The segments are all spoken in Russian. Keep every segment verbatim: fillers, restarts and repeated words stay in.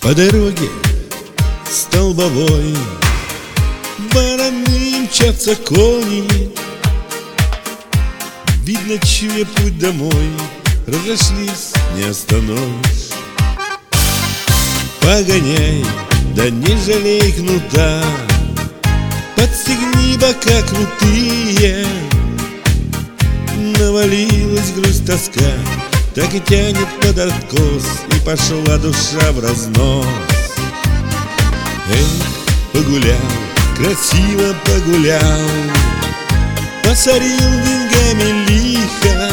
По дороге столбовой вороны мчатся кони. Видно, чуя путь домой, разошлись, не остановишь. Погоняй, да не жалей кнута, подстегни бока крутые. Навалилась грусть, тоска, так и тянет под откос, и пошла душа в разнос. Эх, погулял, красиво погулял, посорил деньгами лихо,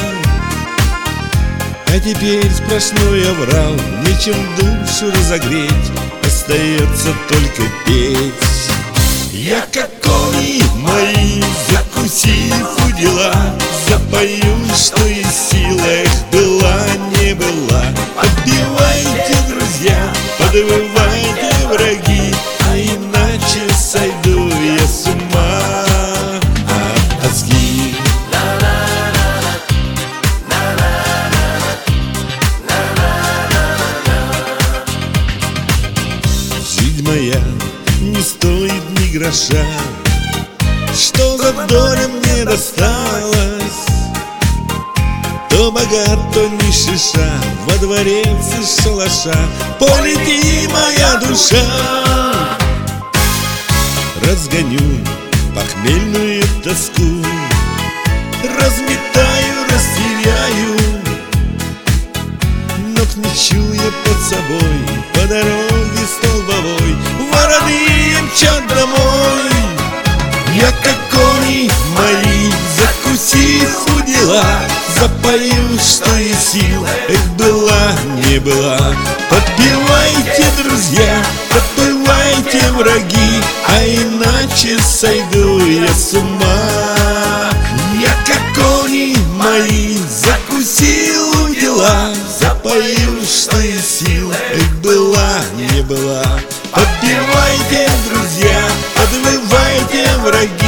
а теперь сплошной оврал, нечем душу разогреть, остается только петь. Я, как кони мои, закусив у дела, запою, что из сил, эх, была, не была. Подпевайте, друзья, подвывайте, враги, а иначе сойду я с ума от тоски. Жизнь моя не стоит ни гроша, что за доля мне досталась. То богат, то ни шиша, во дворец из шалаша полети, моя душа. Разгоню похмельную тоску, разметаю, растеряю, ног не чуя под собой, по дороге столбовой вороны мчат домой. Я, как кони мои, закусив у дела, запою, что из сил, эх, была, не была. Подпевайте, друзья, подплывайте, враги, а иначе сойду я с ума. Я, как кони мои, закусил у дела, запою, что из сил, эх, была, не была. Подпевайте, друзья, подвывайте, враги,